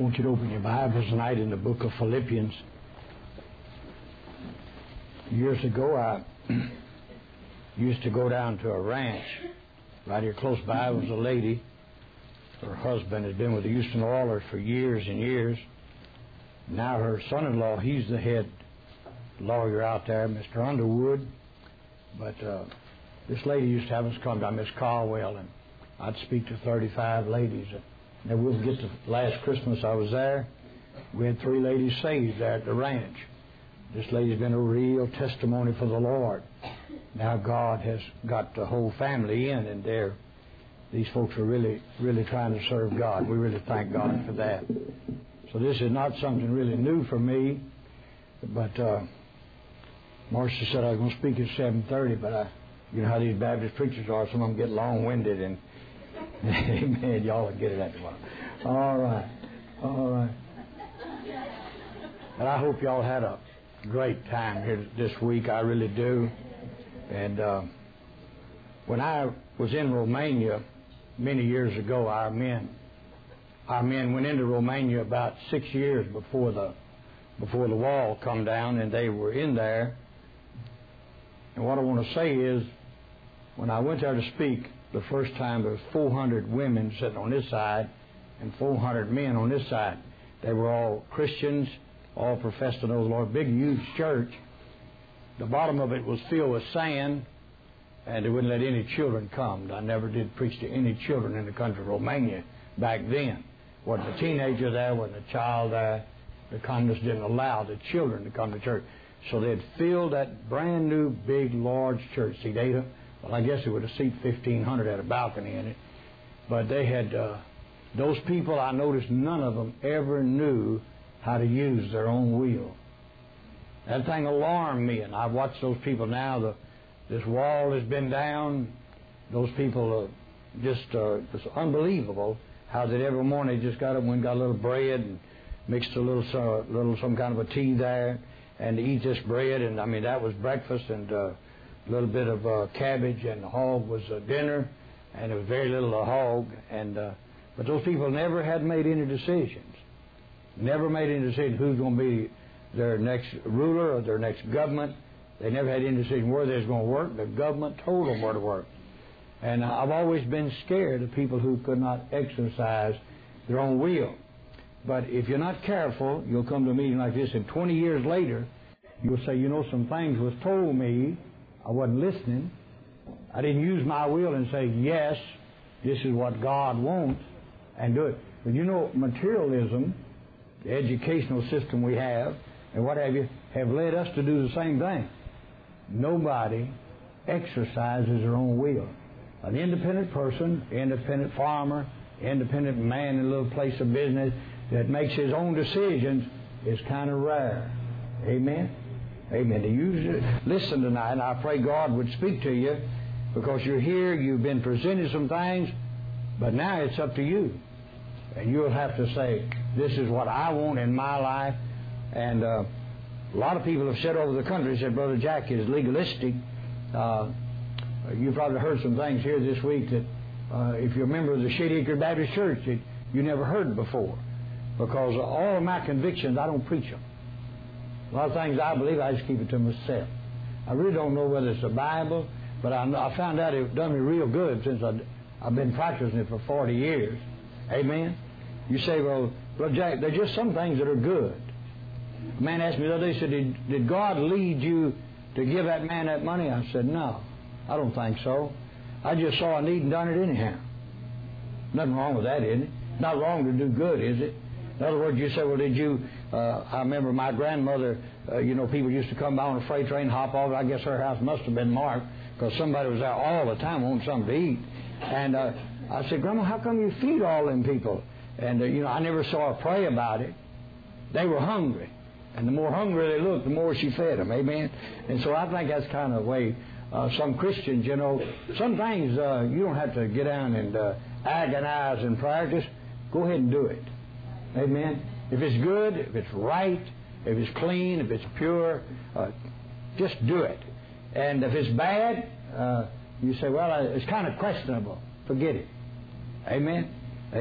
want you to open your Bibles tonight in the book of Philippians. Years ago, I used to go down to a ranch right here close by. Was a lady. Her husband had been with the Houston Oilers for years and years. Now her son-in-law, he's the head lawyer out there, Mr. Underwood. But this lady used to have us come down, Miss Caldwell, and I'd speak to 35 ladies. And we'll get to last Christmas I was there. We had 3 ladies saved there at the ranch. This lady's been a real testimony for the Lord. Now God has got the whole family in, and these folks are really, really trying to serve God. We really thank God for that. So this is not something really new for me, but Marcia said I was going to speak at 7:30, but you know how these Baptist preachers are. Some of them get long-winded, and amen, y'all will get it after a while. All right. But I hope y'all had a great time here this week. I really do. And when I was in Romania many years ago, our men went into Romania about 6 years before the wall come down, and they were in there. And what I want to say is, when I went there to speak the first time, there was 400 women sitting on this side and 400 men on this side. They were all Christians, all professed to know the Lord. Big, huge church. The bottom of it was filled with sand, and they wouldn't let any children come. I never did preach to any children in the country of Romania back then. Wasn't a teenager there, wasn't a child there. The communists didn't allow the children to come to church. So they had filled that brand new, big, large church. See, I guess it would have seated 1,500 at a balcony in it. But they had, those people, I noticed none of them ever knew how to use their own wheel. That thing alarmed me, and I've watched those people now. This wall has been down. Those people it's unbelievable how that every morning they just got up and got a little bread and mixed a little some kind of a tea there and eat this bread. And I mean, that was breakfast, and a little bit of cabbage, and the hog was dinner, and there was very little of hog. And but those people never had made any decisions. Never made any decision who's going to be their next ruler or their next government. They never had any decision where they was going to work. The government told them where to work. And I've always been scared of people who could not exercise their own will. But if you're not careful, you'll come to a meeting like this, and 20 years later, you'll say, you know, some things was told me, I wasn't listening. I didn't use my will and say, yes, this is what God wants, and do it. But you know, materialism, the educational system we have, and what have you, have led us to do the same thing. Nobody exercises their own will. An independent person, independent farmer, independent man in a little place of business that makes his own decisions is kind of rare. Amen? Amen. Listen tonight, and I pray God would speak to you, because you're here, you've been presented some things, but now it's up to you. And you'll have to say, this is what I want in my life. And a lot of people have said over the country, said, Brother Jack is legalistic. You've probably heard some things here this week that if you're a member of the Shady Acre Baptist Church, that you never heard before. Because all of my convictions, I don't preach them. A lot of things I believe, I just keep it to myself. I really don't know whether it's the Bible, but I found out it done me real good since I've been practicing it for 40 years. Amen? You say, well, Brother Jack, there's just some things that are good. A man asked me the other day, said, did God lead you to give that man that money? I said, no, I don't think so. I just saw a need and done it anyhow. Nothing wrong with that, is it? Not wrong to do good, is it? In other words, you say, well, did you... I remember my grandmother, people used to come by on a freight train, hop off. I guess her house must have been marked, because somebody was there all the time wanting something to eat. And I said, Grandma, how come you feed all them people? And, I never saw her pray about it. They were hungry. And the more hungry they looked, the more she fed them. Amen? And so I think that's kind of the way some Christians, some things you don't have to get down and agonize in prayer. Just go ahead and do it. Amen? If it's good, if it's right, if it's clean, if it's pure, just do it. And if it's bad, you say, well, it's kind of questionable. Forget it. Amen? Amen.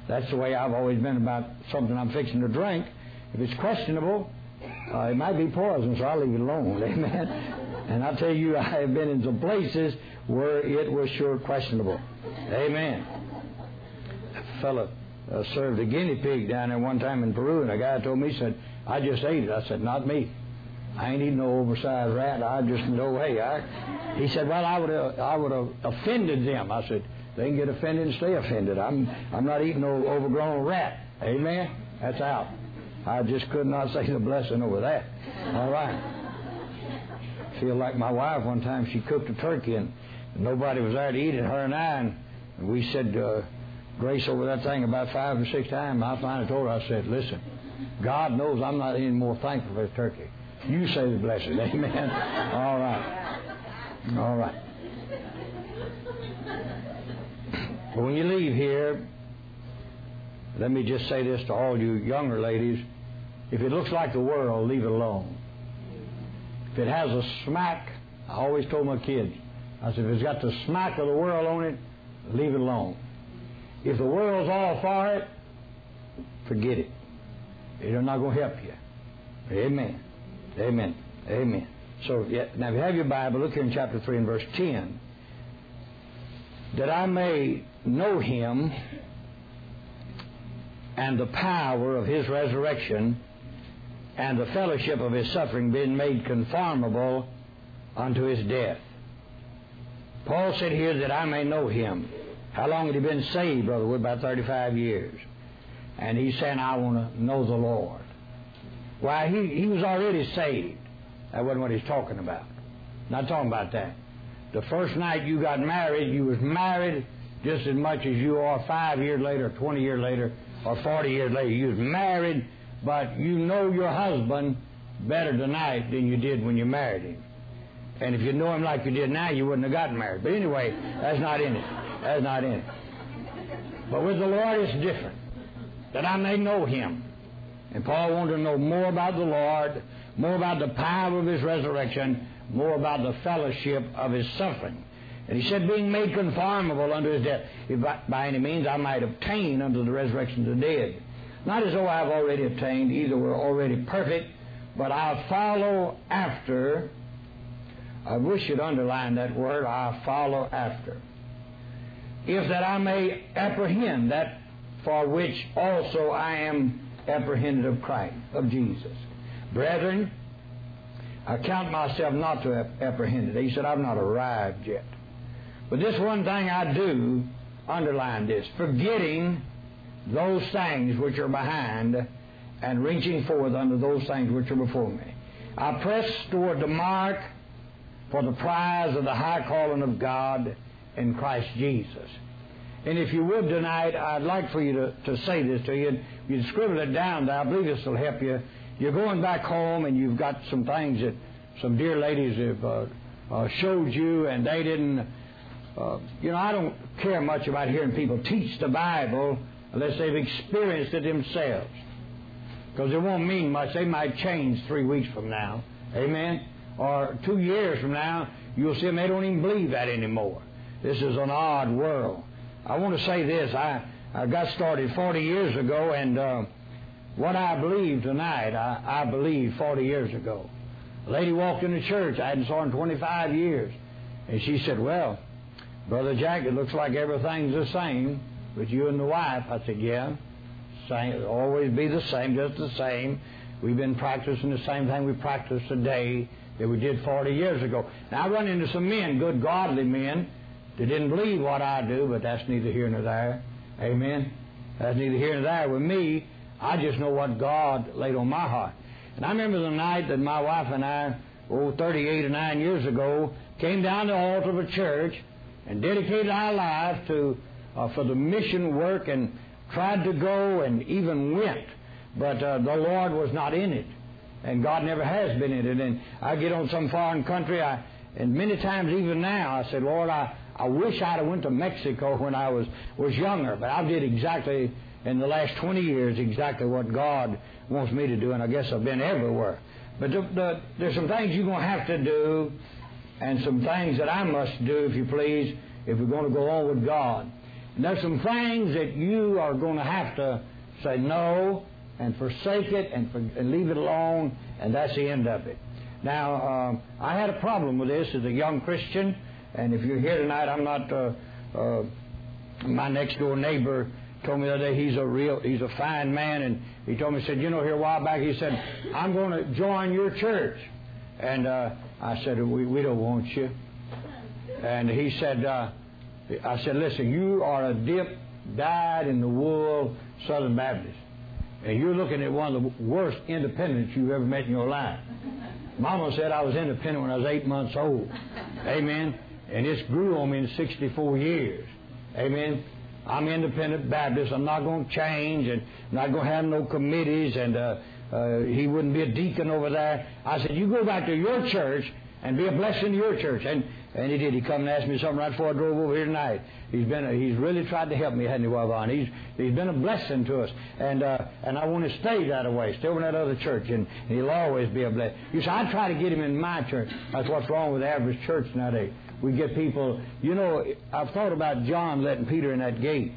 That's the way I've always been about something I'm fixing to drink. If it's questionable, it might be poison, so I'll leave it alone. Amen. And I'll tell you, I have been in some places where it was sure questionable. Amen. A fella served a guinea pig down there one time in Peru, and a guy told me, he said, I just ate it. I said, not me. I ain't eating no oversized rat. I just know, hey, he said, well, I would have offended them. I said, they can get offended and stay offended. I'm not eating no overgrown rat. Amen? That's out. I just could not say the blessing over that. All right. I feel like my wife one time, she cooked a turkey and nobody was there to eat it, her and I, and we said grace over that thing about 5 or 6 times. I finally told her, I said, listen, God knows I'm not any more thankful for this turkey. You say the blessing. Amen? All right. All right. But when you leave here, let me just say this to all you younger ladies. If it looks like the world, leave it alone. If it has a smack, I always told my kids, I said, if it's got the smack of the world on it, leave it alone. If the world's all for it, forget it. It's not going to help you. Amen. Amen. Amen. So, now if you have your Bible, look here in chapter 3 and verse 10. That I may know Him and the power of His resurrection and the fellowship of His suffering, being made conformable unto His death. Paul said here that I may know Him. How long had he been saved, Brother Wood? About 35 years. And he's saying, I want to know the Lord. Why, he was already saved. That wasn't what he's talking about. Not talking about that. The first night you got married, you was married just as much as you are 5 years later, 20 years later, or 40 years later. You was married, but you know your husband better tonight than you did when you married him. And if you know him like you did now, you wouldn't have gotten married. But anyway, that's not in it. That's not in it. But with the Lord, it's different. That I may know Him. And Paul wanted to know more about the Lord, more about the power of His resurrection, more about the fellowship of His suffering. And he said, being made conformable unto His death, if by any means I might obtain unto the resurrection of the dead. Not as though I have already obtained, either we're already perfect, but I'll follow after. I wish you'd underline that word, I'll follow after. If that I may apprehend that for which also I am apprehended of Christ, of Jesus. Brethren, I count myself not to have apprehended. He said, I've not arrived yet. But this one thing I do, underline this, forgetting those things which are behind and reaching forth unto those things which are before me. I press toward the mark for the prize of the high calling of God in Christ Jesus. And if you would tonight, I'd like for you to say this to you. You'd scribble it down there. I believe this will help you. You're going back home and you've got some things that some dear ladies have showed you, and they didn't. I don't care much about hearing people teach the Bible unless they've experienced it themselves. Because it won't mean much. They might change 3 weeks from now. Amen? Or 2 years from now, you'll see them, they don't even believe that anymore. This is an odd world. I want to say this. I got started 40 years ago, and what I believe tonight, I believed 40 years ago. A lady walked in the church. I hadn't saw her in 25 years. And she said, well, Brother Jack, it looks like everything's the same with you and the wife. I said, yeah, same, always be the same, just the same. We've been practicing the same thing we practice today that we did 40 years ago. Now, I run into some men, good godly men, that didn't believe what I do, but that's neither here nor there. Amen? That's neither here nor there. With me, I just know what God laid on my heart. And I remember the night that my wife and I, 38 or 9 years ago, came down to the altar of a church and dedicated our life to for the mission work, and tried to go and even went. But the Lord was not in it. And God never has been in it. And I get on some foreign country, and many times even now, I said, Lord, I wish I'd have went to Mexico when I was younger. But I did exactly, in the last 20 years, exactly what God wants me to do. And I guess I've been everywhere. But there's some things you're going to have to do, and some things that I must do, if you please, if we're going to go on with God. And there's some things that you are going to have to say no and forsake it and leave it alone, and that's the end of it. Now, I had a problem with this as a young Christian, and if you're here tonight, I'm not... my next-door neighbor told me the other day he's a fine man, and he told me, he said, you know, here a while back, he said, I'm going to join your church. And I said, we don't want you. And he said, I said, listen, you are a dip, dyed-in-the-wool Southern Baptist, and you're looking at one of the worst independents you've ever met in your life. Mama said I was independent when I was 8 months old. Amen. And it's grew on me in 64 years. Amen. I'm independent Baptist. I'm not going to change, and I'm not going to have no committees, and he wouldn't be a deacon over there. I said, you go back to your church and be a blessing to your church. And he did. He come and asked me something right before I drove over here tonight. He's really tried to help me, hadn't he, Wavon? He's been a blessing to us. And I want to stay that way, still in that other church, and he'll always be a blessing. You see, I try to get him in my church. That's what's wrong with the average church nowadays. We get people, you know, I've thought about John letting Peter in that gate.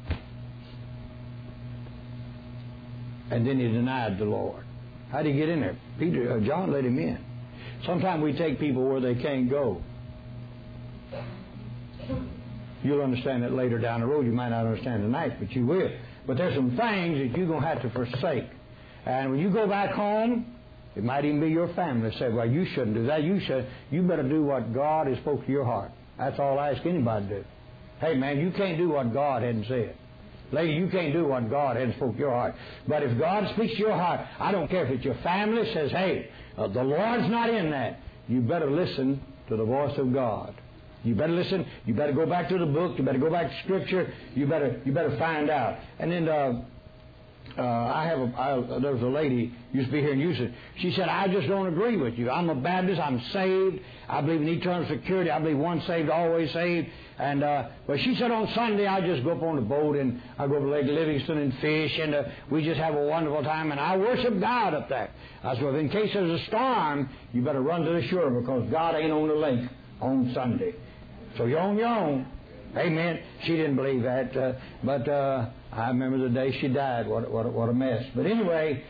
And then he denied the Lord. How did he get in there? John let him in. Sometimes we take people where they can't go. You'll understand that later down the road. You might not understand tonight, but you will. But there's some things that you're going to have to forsake. And when you go back home, it might even be your family say, well, you shouldn't do that. You better do what God has spoke to your heart. That's all I ask anybody to do. Hey, man, you can't do what God hadn't said. Lady, you can't do what God hadn't spoke to your heart. But if God speaks to your heart, I don't care if it's your family says, hey, the Lord's not in that. You better listen to the voice of God. You better listen. You better go back to the book. You better go back to Scripture. You better find out. And then there was a lady used to be here in Houston. She said, I just don't agree with you. I'm a Baptist. I'm saved. I believe in eternal security. I believe once saved, always saved. And but she said on Sunday I just go up on the boat and I go to Lake Livingston and fish, and we just have a wonderful time, and I worship God up there. I said, well, in case there's a storm, you better run to the shore because God ain't on the lake on Sunday. So you're on your own. Amen. She didn't believe that, but I remember the day she died. What a mess. But anyway,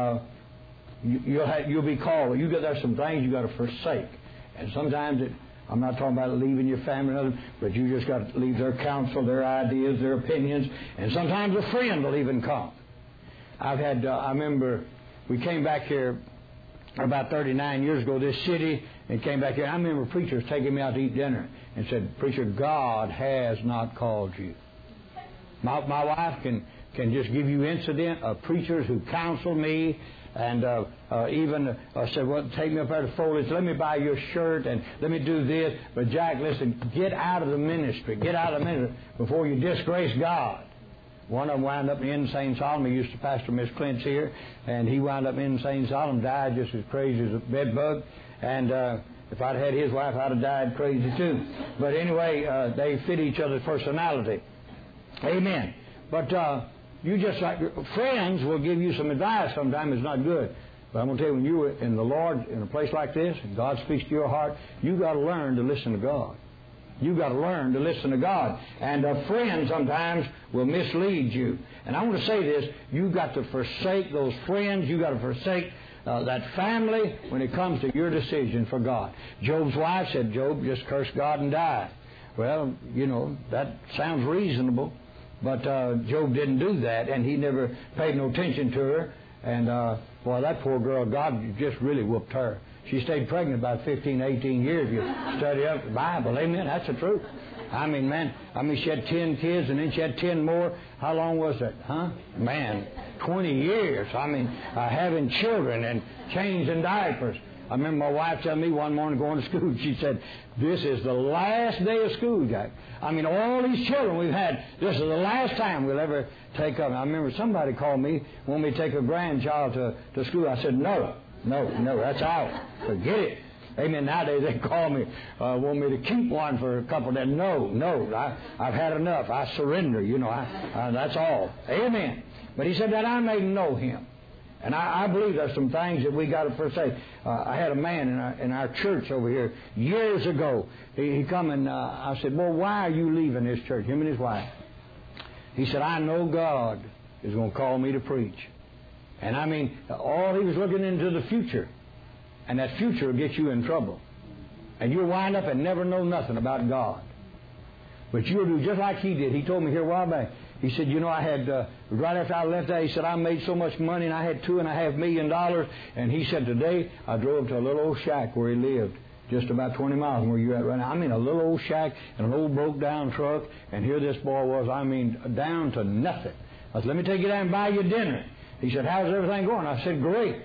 you'll be called. There's some things you got to forsake, and sometimes I'm not talking about leaving your family, and but you just got to leave their counsel, their ideas, their opinions, and sometimes a friend will even come. I remember we came back here about 39 years ago, this city, and came back here. I remember preachers taking me out to eat dinner and said, preacher, God has not called you. My wife can just give you incident of preachers who counseled me, and even said, well, take me up there to Foley's, let me buy your shirt, and let me do this. But Jack, listen, get out of the ministry. Get out of the ministry before you disgrace God. One of them wound up in St. Solomon. He used to pastor Miss Clint's here, and he wound up in St. Solomon, died just as crazy as a bedbug. And if I'd had his wife, I'd have died crazy too. But anyway, they fit each other's personality. Amen. But you just like friends will give you some advice. Sometimes it's not good. But I'm going to tell you, when you're in the Lord in a place like this, and God speaks to your heart, you got to learn to listen to God. You've got to learn to listen to God. And a friend sometimes will mislead you. And I want to say this, you've got to forsake those friends. You've got to forsake that family when it comes to your decision for God. Job's wife said, Job, just curse God and die. Well, you know, that sounds reasonable. But Job didn't do that, and he never paid no attention to her. And, boy, that poor girl, God just really whooped her. She stayed pregnant about 15, 18 years. You study up the Bible. Amen. That's the truth. I mean, man, she had 10 kids, and then she had 10 more. How long was that? Huh? Man, 20 years. I mean, having children and changing diapers. I remember my wife telling me one morning going to school, she said, this is the last day of school, Jack. I mean, all these children we've had, this is the last time we'll ever take up. I remember somebody called me, wanted me to take a grandchild to school. I said, no, that's out. Forget it. Amen. Nowadays they call me, want me to keep one for a couple of days. No, I've had enough. I surrender, that's all. Amen. But he said that I may know him. And I believe there's some things that we got to forsake. I had a man in our church over here years ago. He come and I said, well, why are you leaving this church? Him and his wife. He said, I know God is going to call me to preach. And I mean, all he was looking into the future. And that future will get you in trouble. And you'll wind up and never know nothing about God. But you'll do just like he did. He told me here a while back. He said, you know, I had, right after I left that, he said, I made so much money and I had $2.5 million. And he said, today I drove to a little old shack where he lived, just about 20 miles from where you're at right now. I mean, a little old shack and an old broke down truck. And here this boy was, I mean, down to nothing. I said, let me take you down and buy you dinner. He said, how's everything going? I said, great.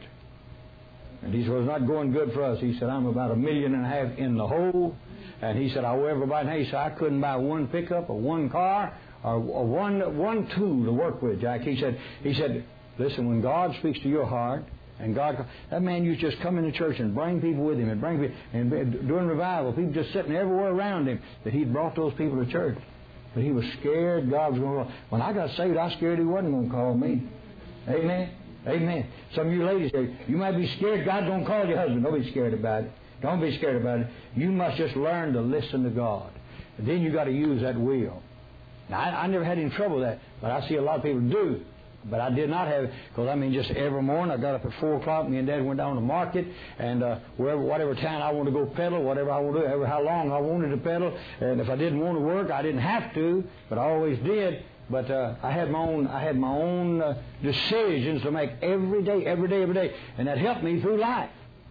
And he said, well, it's not going good for us. He said, I'm about $1.5 million in the hole. And he said, I owe everybody. He said, I couldn't buy one pickup or one car or one tool to work with, Jack. He said, listen, when God speaks to your heart, and God, that man used to just come into church and bring people with him and bring people, and during revival, people just sitting everywhere around him, that he'd brought those people to church. But he was scared God was going to call. When I got saved, I was scared he wasn't going to call me. Amen? Amen. Some of you ladies say, you might be scared God's going to call your husband. Don't be scared about it. Don't be scared about it. You must just learn to listen to God. And then you got to use that will. Now, I never had any trouble with that, but I see a lot of people do. But I did not have it, because I mean, just every morning I got up at 4 o'clock. Me and Dad went down to the market, and whatever town I wanted to go pedal, whatever I wanted to do, how long I wanted to pedal. And if I didn't want to work, I didn't have to, but I always did. But I had my own decisions to make every day, and that helped me through life.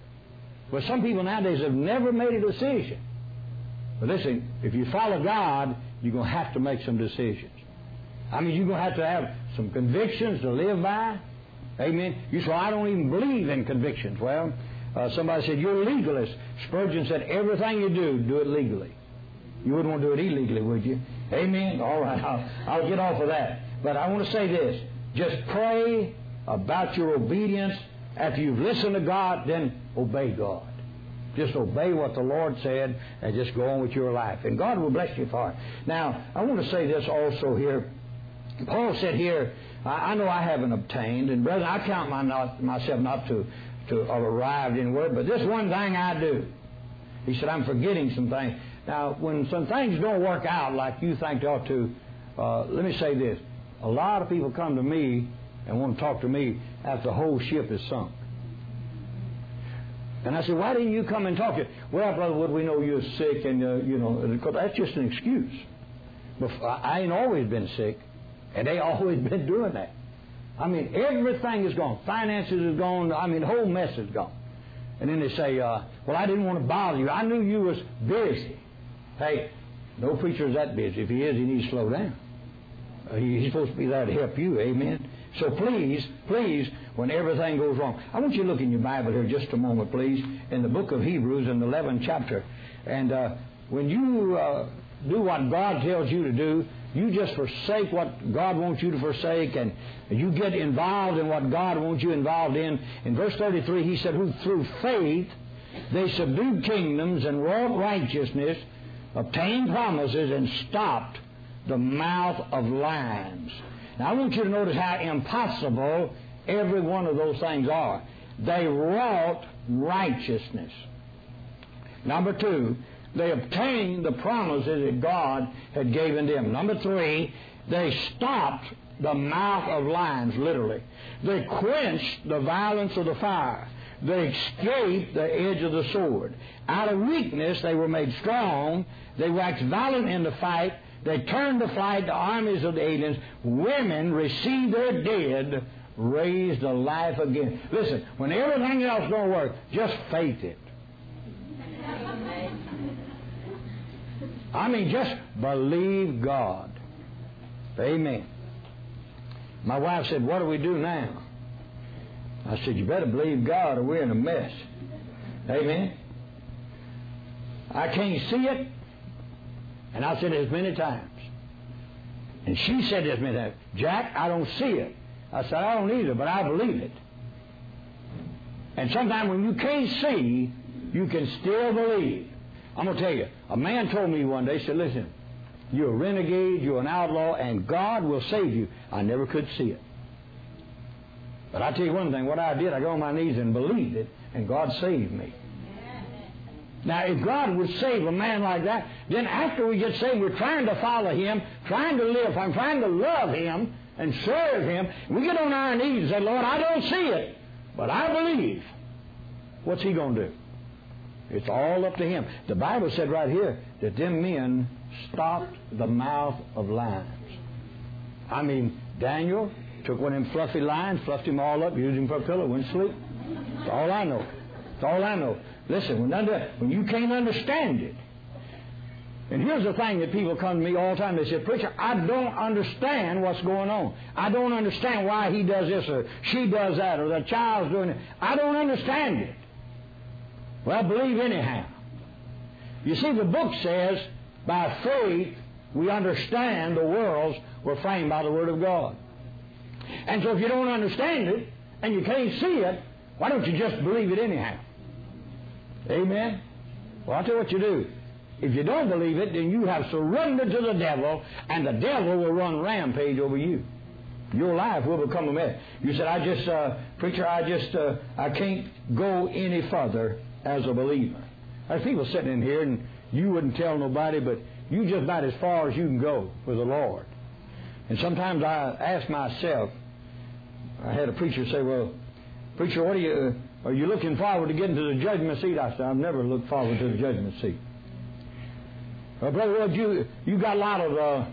But some people nowadays have never made a decision. But listen, if you follow God, you're going to have to make some decisions. I mean, you're going to have some convictions to live by. Amen. You say, I don't even believe in convictions. Well, somebody said, you're a legalist. Spurgeon said, everything you do it legally. You wouldn't want to do it illegally, would you? Amen? All right, I'll get off of that. But I want to say this. Just pray about your obedience. After you've listened to God, then obey God. Just obey what the Lord said and just go on with your life. And God will bless you for it. Now, I want to say this also here. Paul said here, I know I haven't obtained, and brethren, I count myself not to have arrived anywhere, but this one thing I do. He said, I'm forgetting some things. Now, when some things don't work out like you think they ought to, let me say this. A lot of people come to me and want to talk to me after the whole ship is sunk. And I said, why didn't you come and talk to me? Well, Brother Wood, we know you're sick, and, because that's just an excuse. But I ain't always been sick, and they always been doing that. I mean, everything is gone. Finances is gone. I mean, the whole mess is gone. And then they say, well, I didn't want to bother you. I knew you was busy. Hey, no preacher is that busy. If he is, he needs to slow down. He's supposed to be there to help you. Amen. So please, when everything goes wrong, I want you to look in your Bible here just a moment, please, in the book of Hebrews in the 11th chapter. And when you do what God tells you to do, you just forsake what God wants you to forsake, and you get involved in what God wants you involved in. In verse 33, he said, who through faith they subdued kingdoms and wrought righteousness, obtained promises, and stopped the mouth of lions. Now, I want you to notice how impossible every one of those things are. They wrought righteousness. Number 2, they obtained the promises that God had given them. Number 3, they stopped the mouth of lions, literally. They quenched the violence of the fire. They escaped the edge of the sword. Out of weakness, they were made strong. They waxed valiant in the fight. They turned to flight the armies of the aliens. Women received their dead, raised to life again. Listen, when everything else don't work, just faith it. I mean, just believe God. Amen. My wife said, what do we do now? I said, you better believe God or we're in a mess. Amen. I can't see it. And I said it many times. And she said this many times, Jack, I don't see it. I said, I don't either, but I believe it. And sometimes when you can't see, you can still believe. I'm going to tell you, a man told me one day, he said, listen, you're a renegade, you're an outlaw, and God will save you. I never could see it. But I tell you one thing, what I did, I got on my knees and believed it, and God saved me. Now, if God would save a man like that, then after we get saved, we're trying to follow Him, trying to live, I'm trying to love Him and serve Him. We get on our knees and say, Lord, I don't see it, but I believe. What's He going to do? It's all up to Him. The Bible said right here that them men stopped the mouth of lions. I mean, Daniel took one of them fluffy lions, fluffed him all up, used him for a pillow, went to sleep. That's all I know. That's all I know. Listen, when you can't understand it, and here's the thing that people come to me all the time. They say, Preacher, I don't understand what's going on. I don't understand why he does this or she does that or the child's doing it. I don't understand it. Well, believe anyhow. You see, the book says, by faith we understand the worlds were framed by the Word of God. And so if you don't understand it and you can't see it, why don't you just believe it anyhow? Amen? Well, I'll tell you what you do. If you don't believe it, then you have surrendered to the devil, and the devil will run rampage over you. Your life will become a mess. You said, Preacher, I can't go any further as a believer. There's people sitting in here, and you wouldn't tell nobody, but you just about as far as you can go with the Lord. And sometimes I ask myself, I had a preacher say, well, Preacher, are you looking forward to getting to the judgment seat? I said, I've never looked forward to the judgment seat. Well, Brother Wood, you got a lot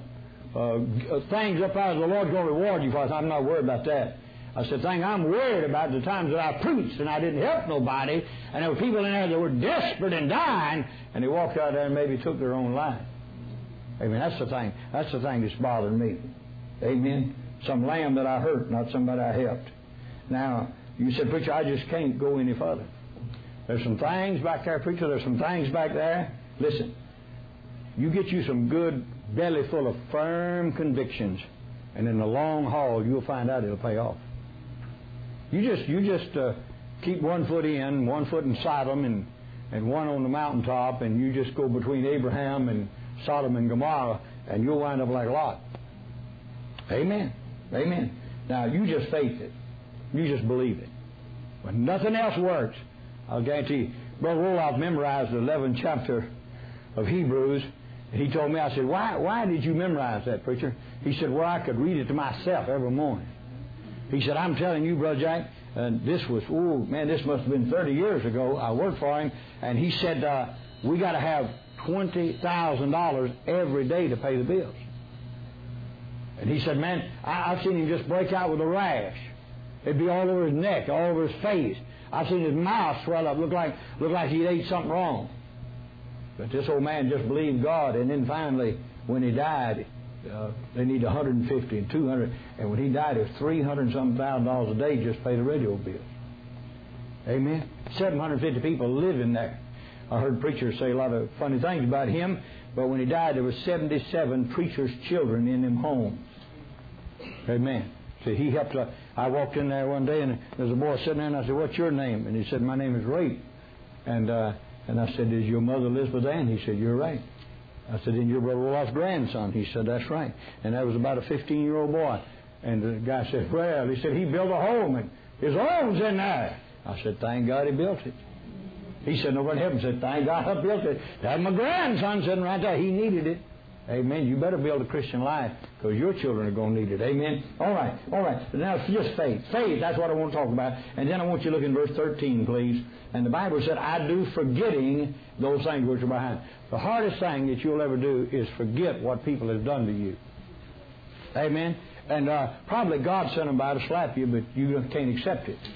of things up there the Lord's going to reward you for. I said, I'm not worried about that. I said, the thing I'm worried about the times that I preached and I didn't help nobody, and there were people in there that were desperate and dying, and they walked out there and maybe took their own life. Amen. That's the thing. That's the thing that's bothering me. Amen. Some lamb that I hurt, not somebody I helped. Now, you said, Preacher, I just can't go any further. There's some things back there, Preacher. There's some things back there. Listen, you get you some good belly full of firm convictions, and in the long haul, you'll find out it'll pay off. You just keep 1 foot in, 1 foot in Sodom, and one on the mountaintop, and you just go between Abraham and Sodom and Gomorrah, and you'll wind up like Lot. Amen. Amen. Now, you just faith it. You just believe it. When nothing else works, I'll guarantee you. Brother Roloff memorized the 11th chapter of Hebrews. And he told me, I said, why did you memorize that, Preacher? He said, well, I could read it to myself every morning. He said, I'm telling you, Brother Jack, this must have been 30 years ago. I worked for him. And he said, we got to have $20,000 every day to pay the bills. And he said, man, I've seen him just break out with a rash. It'd be all over his neck, all over his face. I've seen his mouth swell up, look like he'd ate something wrong. But this old man just believed God, and then finally, when he died, they need $150 and $200, and when he died, it was $300,000 a day just to pay the radio bills. Amen. 750 people living there. I heard preachers say a lot of funny things about him, but when he died, there were 77 preachers' children in them homes. Amen. So he helped. I walked in there one day, and there's a boy sitting there, and I said, "What's your name?" And he said, "My name is Ray." And I said, "Is your mother Elizabeth Ann?" He said, "You're right." I said, "Then you're Brother Roloff's grandson." He said, "That's right." And that was about a 15-year-old boy. And the guy said, "Well," he said, "he built a home, and his home's in there." I said, "Thank God he built it." He said, "Nobody helped him." I said, "Thank God I built it." That's my grandson sitting right there. He needed it. Amen. You better build a Christian life because your children are going to need it. Amen. All right. Now it's just faith. Faith, that's what I want to talk about. And then I want you to look in verse 13, please. And the Bible said, I do forgetting those things which are behind. The hardest thing that you'll ever do is forget what people have done to you. Amen. And probably God sent them by to slap you, but you can't accept it.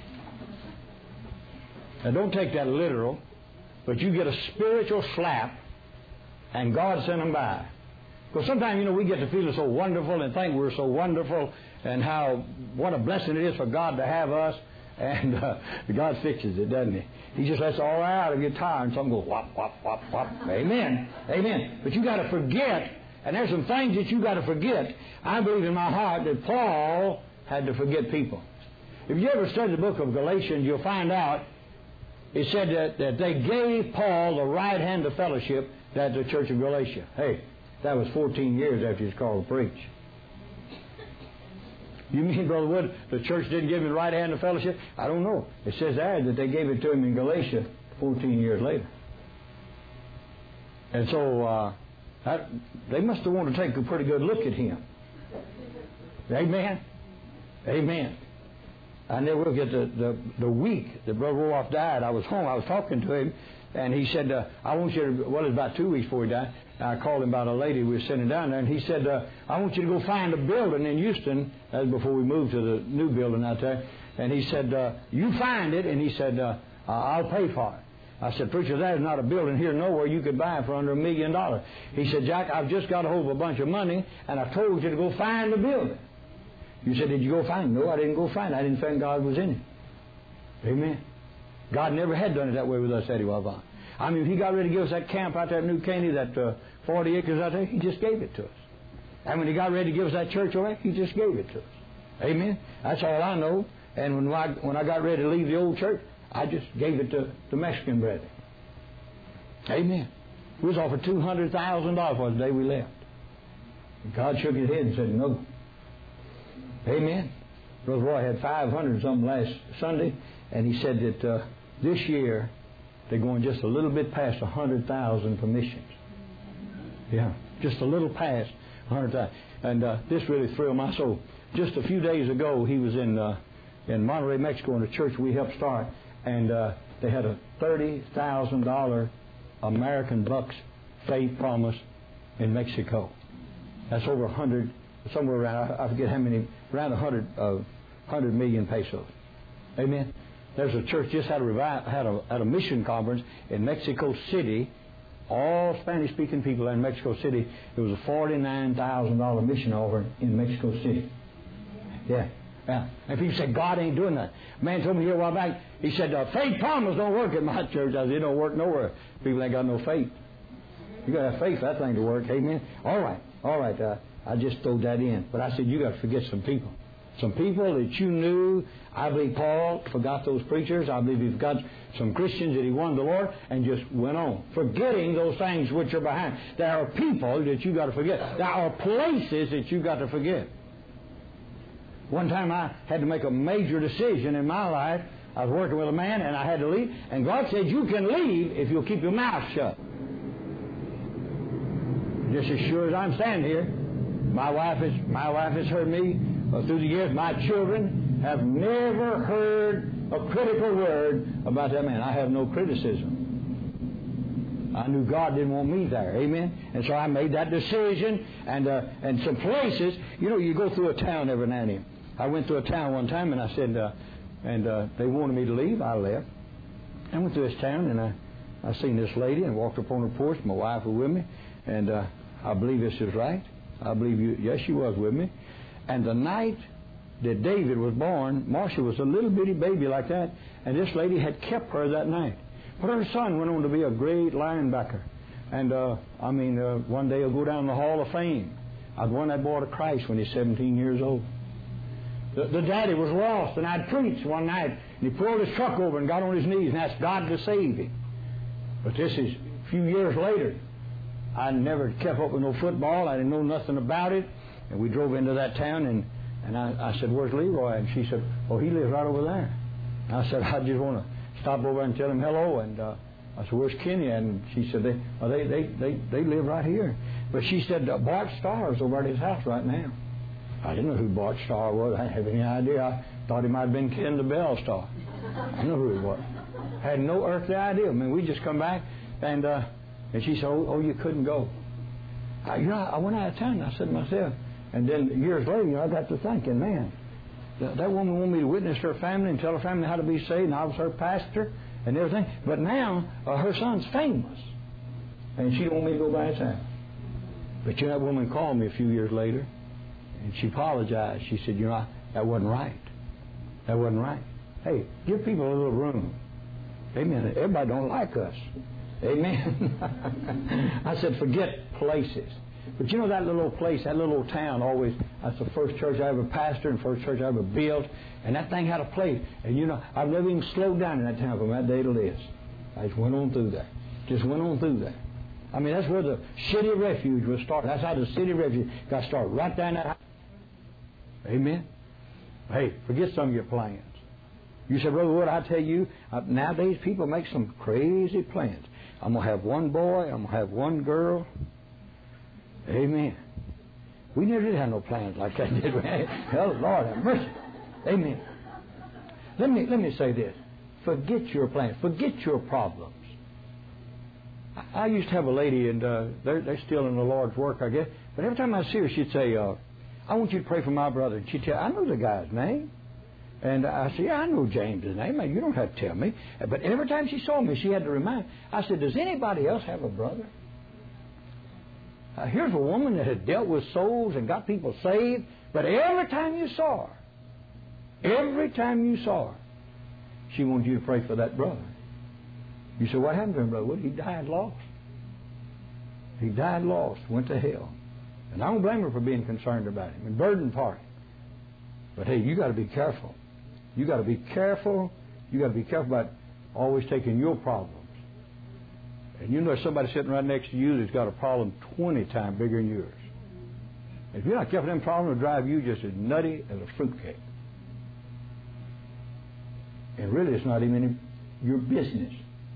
Now don't take that literal, but you get a spiritual slap, and God sent them by. Because sometimes, we get to feeling so wonderful and think we're so wonderful and what a blessing it is for God to have us. And God fixes it, doesn't He? He just lets it all out of your tire and something goes whop, whop, whop, whop. Amen. Amen. But you got to forget, and there's some things that you got to forget. I believe in my heart that Paul had to forget people. If you ever study the book of Galatians, you'll find out it said that they gave Paul the right hand of fellowship at the church of Galatia. Hey, that was 14 years after he was called to preach. You mean, Brother Wood, the church didn't give him the right hand of fellowship? I don't know. It says there that they gave it to him in Galatia 14 years later. And so they must have wanted to take a pretty good look at him. Amen? Amen. I never will get the week that Brother Roloff died. I was home. I was talking to him, and he said, I want you to, well, it was about 2 weeks before he died. I called him about a lady we were sitting down there, and he said, I want you to go find a building in Houston. That was before we moved to the new building out there. And he said, you find it, and he said, I'll pay for it. I said, preacher, there's not a building here nowhere you could buy for under $1 million. He said, Jack, I've just got a hold of a bunch of money, and I told you to go find the building. You said, did you go find it? No, I didn't go find it. I didn't think God was in it. Amen. God never had done it that way with us, Eddie Wavon. I mean, if He got ready to give us that camp out there at New Caney, that 40 acres out there, He just gave it to us. And when He got ready to give us that church over there, He just gave it to us. Amen. That's all I know. And when I got ready to leave the old church, I just gave it to the Mexican brethren. Amen. We was offered $200,000 for the day we left. And God shook His head and said, no. Amen. Brother Roy had 500 something last Sunday, and he said that this year they're going just a little bit past 100,000 for missions. Yeah, just a little past 100,000. And this really thrilled my soul. Just a few days ago, he was in Monterrey, Mexico, in a church we helped start, and they had a $30,000 American bucks faith promise in Mexico. That's over 100, somewhere around, I forget how many, around 100 million pesos. Amen. There's a church just had a mission conference in Mexico City. All Spanish-speaking people in Mexico City. It was a $49,000 mission offer in Mexico City. Yeah. Yeah. And people said, God ain't doing that. A man told me here a while back, he said, faith promise don't work at my church. I said, it don't work nowhere. People ain't got no faith. You got to have faith for that thing to work. Amen. All right. I just throwed that in. But I said, you got to forget some people. Some people that you knew. I believe Paul forgot those preachers. I believe he forgot some Christians that he won the Lord and just went on, forgetting those things which are behind. There are people that you got to forget. There are places that you got to forget. One time I had to make a major decision in my life. I was working with a man and I had to leave. And God said, you can leave if you'll keep your mouth shut. Just as sure as I'm standing here, my wife has heard me through the years. My children have never heard a critical word about that man. I have no criticism. I knew God didn't want me there. Amen. And so I made that decision. And some places, you go through a town every now and then. I went through a town one time and I said, they wanted me to leave. I left. I went through this town and I seen this lady and walked up on her porch. My wife was with me. And I believe this is right. I believe yes, she was with me. And the night that David was born, Marcia was a little bitty baby like that, and this lady had kept her that night. But her son went on to be a great linebacker. And, one day he'll go down the Hall of Fame. I'd won that boy to Christ when he's 17 years old. The daddy was lost, and I'd preached one night, and he pulled his truck over and got on his knees and asked God to save him. But this is a few years later. I never kept up with no football. I didn't know nothing about it. And we drove into that town, and I said, where's Leroy? And she said, oh, he lives right over there. And I said, I just want to stop over and tell him hello. And I said, where's Kenny? And she said, they live right here. But she said, Bart Starr is over at his house right now. I didn't know who Bart Starr was. I didn't have any idea. I thought he might have been Ken the Bell Star. I didn't know who he was. I had no earthly idea. I mean, we just come back, and she said, oh, you couldn't go. I went out of town, and I said to myself, and then years later, I got to thinking, man, that woman wanted me to witness her family and tell her family how to be saved, and I was her pastor and everything. But now, her son's famous, and she don't want me to go by his house. But that woman called me a few years later, and she apologized. She said, that wasn't right. That wasn't right. Hey, give people a little room. Amen. Everybody don't like us. Amen. I said, forget places. But that little place, that little town always, that's the first church I ever pastored and first church I ever built. And that thing had a place. And I've never even slowed down in that town from that day to this. I just went on through there. Just went on through there. I mean, that's where the city refuge was started. That's how the city refuge got started, right down that. Amen. Hey, forget some of your plans. You said, Brother Wood, I tell you, nowadays people make some crazy plans. I'm going to have one boy. I'm going to have one girl. Amen. We never did have no plans like that, did we? Oh, Lord have mercy. Amen. Let me say this. Forget your plans. Forget your problems. I used to have a lady, and they're still in the Lord's work, I guess. But every time I see her, she'd say, I want you to pray for my brother. And she'd tell, I know the guy's name. And I said, yeah, I know James' name. You don't have to tell me. But every time she saw me, she had to remind. I said, does anybody else have a brother? Here's a woman that had dealt with souls and got people saved. But every time you saw her, she wanted you to pray for that brother. You said, what happened to him, brother? Well, he died lost. He died lost, went to hell. And I don't blame her for being concerned about him and burdened for him. But hey, you got to be careful. You got to be careful. You got to be careful about always taking your problems. And you know there's somebody sitting right next to you that's got a problem 20 times bigger than yours. If you're not careful, them problems will drive you just as nutty as a fruitcake. And really, it's not even your business.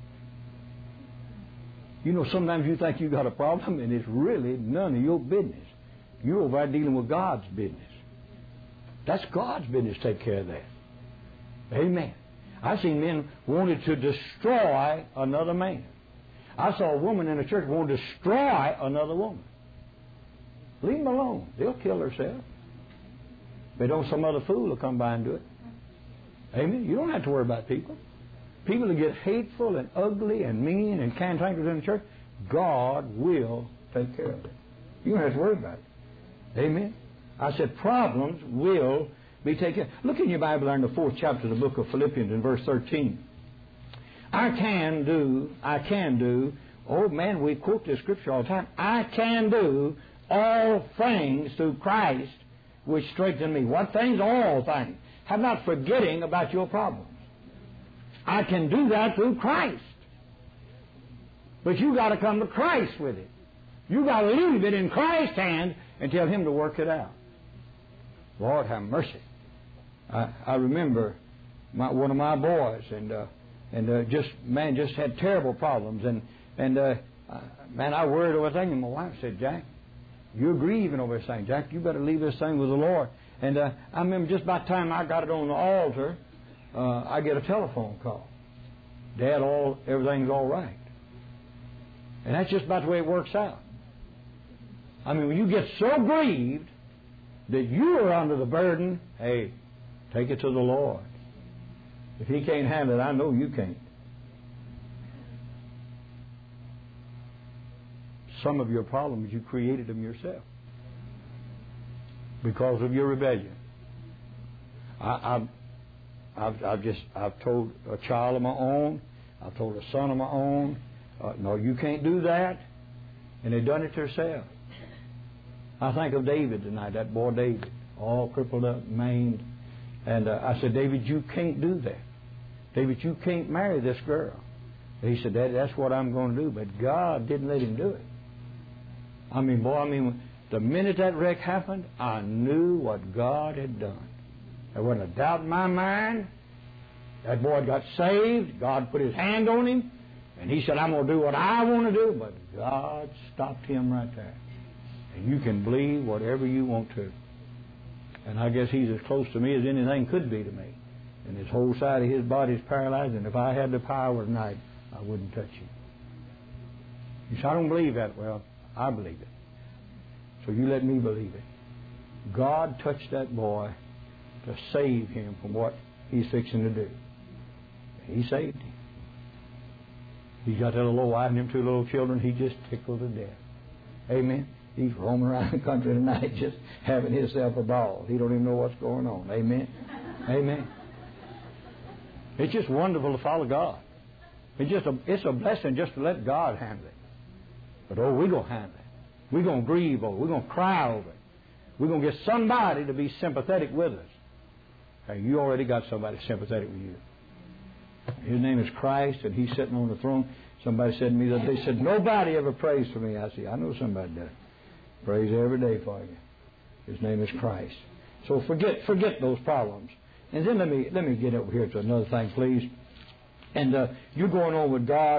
You know, sometimes you think you got a problem, and it's really none of your business. You're over there dealing with God's business. That's God's business to take care of that. Amen. I've seen men wanted to destroy another man. I saw a woman in a church want to destroy another woman. Leave them alone. They'll kill themselves. But don't some other fool will come by and do it. Amen. You don't have to worry about people. People that get hateful and ugly and mean and cantankerous in the church, God will take care of it. You don't have to worry about it. Amen. I said problems will be taken. Look in your Bible there in the 4th chapter of the book of Philippians in verse 13. I can do. Oh man, we quote this scripture all the time. I can do all things through Christ which strengthen me. What things? All things. I'm not forgetting about your problems. I can do that through Christ. But you got to come to Christ with it. You got to leave it in Christ's hand and tell Him to work it out. Lord have mercy. I remember one of my boys and just had terrible problems and I worried over things. And my wife said, Jack, you're grieving over this thing. Jack, you better leave this thing with the Lord. And I remember just by the time I got it on the altar, I get a telephone call. Dad, everything's all right. And that's just about the way it works out. I mean, when you get so grieved that you are under the burden, hey, take it to the Lord. If He can't handle it, I know you can't. Some of your problems, you created them yourself because of your rebellion. I've told a child of my own, I've told a son of my own, no, you can't do that, and they've done it themselves. I think of David tonight, that boy David, all crippled up, maimed, and I said, David, you can't do that. David, you can't marry this girl. And he said, Daddy, that's what I'm going to do, but God didn't let him do it. I mean, the minute that wreck happened, I knew what God had done. There wasn't a doubt in my mind. That boy got saved. God put His hand on him. And he said, I'm going to do what I want to do. But God stopped him right there. And you can believe whatever you want to. And I guess he's as close to me as anything could be to me. And his whole side of his body is paralyzed. And if I had the power tonight, I wouldn't touch him. You say, I don't believe that. Well, I believe it. So you let me believe it. God touched that boy to save him from what he's fixing to do. He saved him. He's got that little old wife and them 2 little children. He just tickled to death. Amen. He's roaming around the country tonight just having himself a ball. He don't even know what's going on. Amen. Amen. It's just wonderful to follow God. It's a blessing just to let God handle it. But we're going to handle it. We're going to grieve over it. We're going to cry over it. We're going to get somebody to be sympathetic with us. Hey, you already got somebody sympathetic with you. His name is Christ, and He's sitting on the throne. Somebody said to me that they said, nobody ever prays for me. I said, I know somebody does. Prays every day for you. His name is Christ. So forget those problems. And then let me get over here to another thing, please. And you're going on with God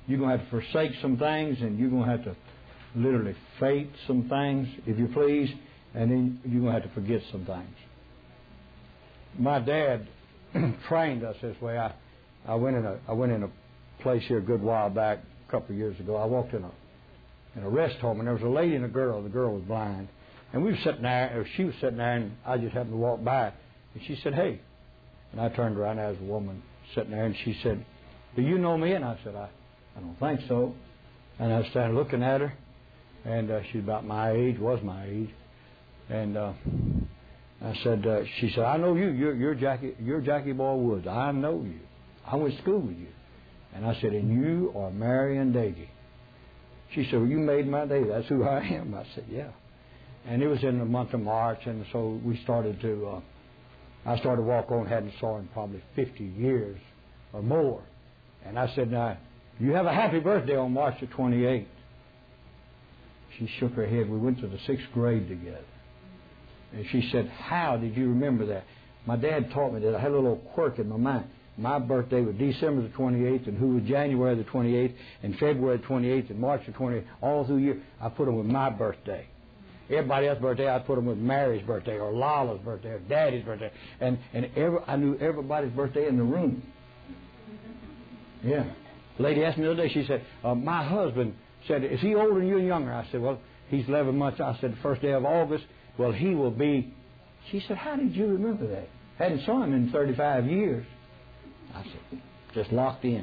You're going to have to forsake some things, and you're going to have to literally fate some things, if you please, and then you're going to have to forget some things. My dad trained us this way. I went in a place here a good while back, a couple of years ago. I walked in a rest home, and there was a lady and a girl. The girl was blind. And we were sitting there, or she was sitting there, and I just happened to walk by. And she said, "Hey." And I turned around, and there was a woman sitting there, and she said, "Do you know me?" And I said, I don't think so. And I was standing looking at her, and she's about my age, was my age. And I said, she said, "I know you. You're Jackie Boy Woods. I know you. I went to school with you." And I said, "And you are Marion Dagey." She said, "Well, you made my day. That's who I am." I said, "Yeah." And it was in the month of March, and so we started to, I started to walk on, hadn't saw him probably 50 years or more. And I said, "Now, you have a happy birthday on March the 28th. She shook her head. We went to the 6th grade together. And she said, "How did you remember that?" My dad taught me that. I had a little quirk in my mind. My birthday was December the 28th, and who was January the 28th, and February the 28th, and March the 28th. All through the year, I put them with my birthday. Everybody else's birthday, I'd put them with Mary's birthday, or Lala's birthday, or Daddy's birthday. And I knew everybody's birthday in the room. Yeah. The lady asked me the other day, she said, "My husband said, is he older than you or younger?" I said, "Well, he's 11 months. I said, the first day of August. Well, he will be." She said, "How did you remember that?" Hadn't saw him in 35 years. I said, "Just locked in."